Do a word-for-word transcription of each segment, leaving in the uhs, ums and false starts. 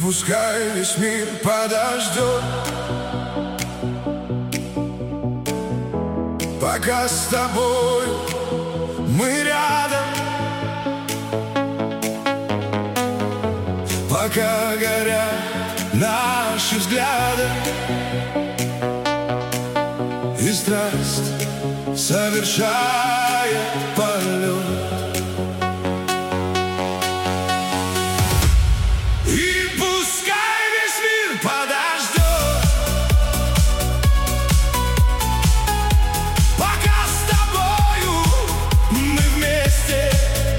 пускай весь мир подождет, пока с тобой мы рядом, пока горят наши взгляды, и страсть совершает полет. И пускай весь мир подождет, пока с тобою мы вместе,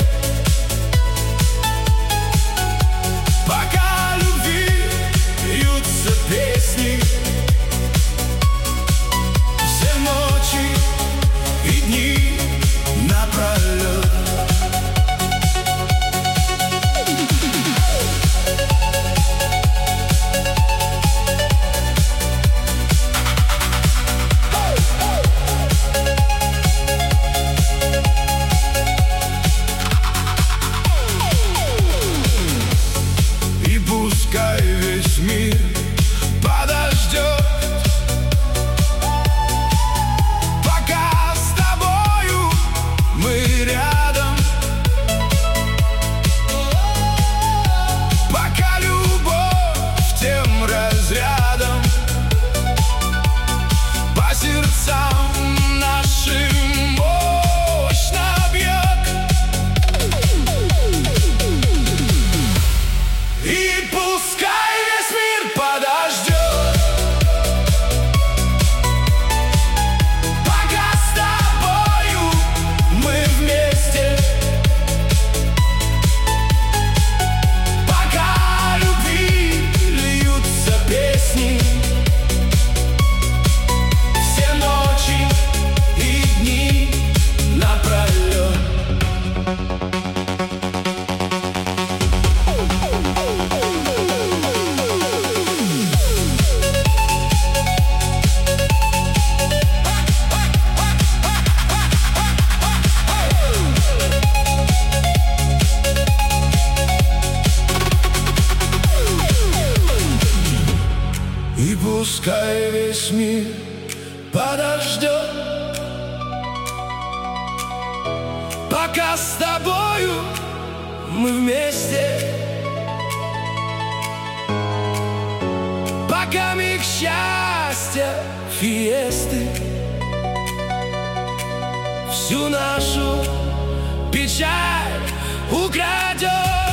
пока любви льются песни, все ночи и дни напролет. И пускай весь мир подождет, пока с тобою мы рядом, пока любовь тем разрядом по сердцам нашим мощно бьет. И пускай весь мир подождет, пока с тобою мы вместе, пока любви льются песни, все ночи и дни напролет. И пускай весь мир подождет, пока с тобою мы вместе, пока миг счастья фиесты всю нашу печаль украдет.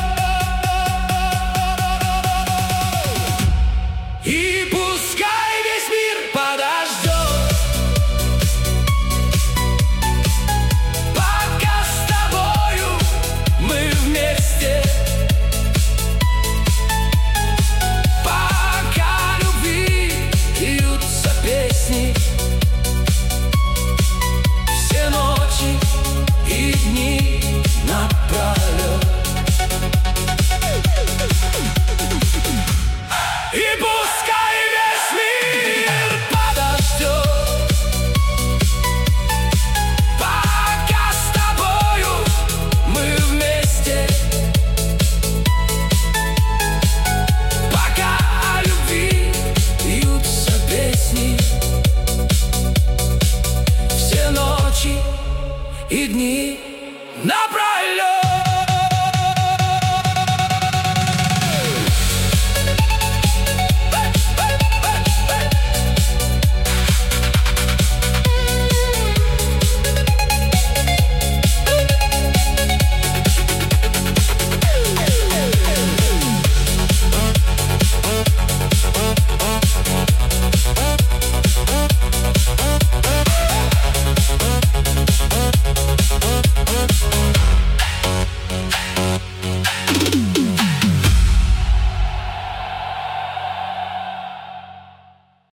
И пускай весь мир подождет, пока с тобою мы вместе, пока любви льются песни, все ночи и дни напролет. И пускай весь мир подождет, пока с тобою мы вместе, пока о любви льются песни, все ночи и дни напролет.